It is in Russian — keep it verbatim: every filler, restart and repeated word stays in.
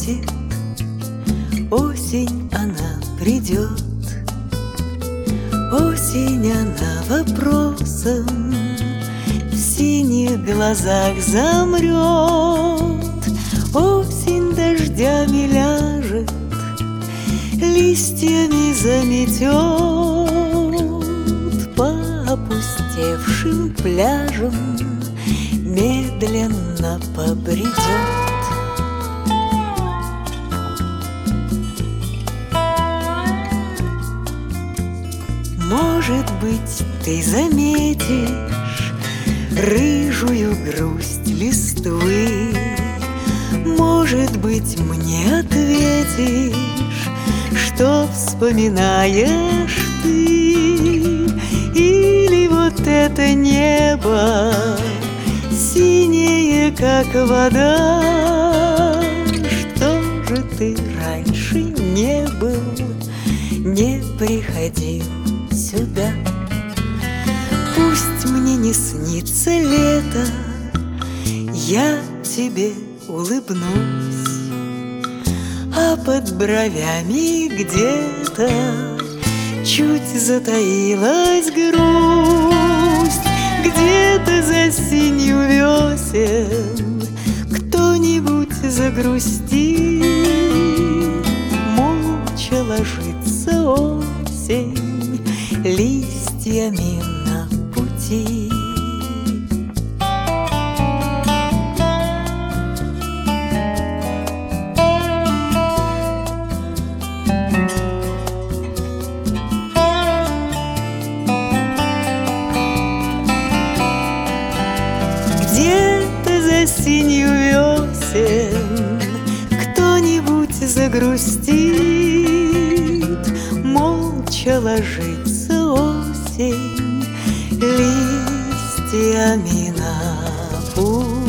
светит, осень она придет. Осень она вопросом в синих глазах замрет. Осень дождями ляжет, листьями заметет, по опустевшим пляжам медленно побредет. Может быть, ты заметишь рыжую грусть листвы, может быть, мне ответишь, что вспоминаешь ты. Или вот это небо, синее, как вода. Что же ты раньше не был, не приходил сюда? Пусть мне не снится лето, я тебе улыбнусь, а под бровями где-то чуть затаилась грусть. Где-то за синью весен кто-нибудь загрустит. Молча ложится осень листьями на пути. Где-то за синью весен кто-нибудь загрустит. Молча ложится осень листьями на путь.